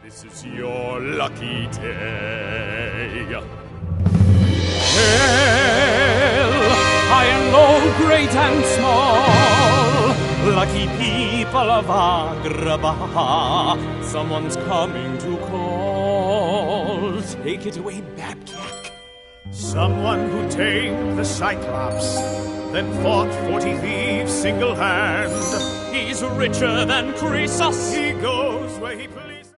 This is your lucky day. Hail, high and low, great and small, lucky people of Agrabah, someone's coming to call. Take it away, Babjack. Someone who tamed the Cyclops, then fought 40 thieves single-hand. He's richer than Croesus. He goes where he pleases.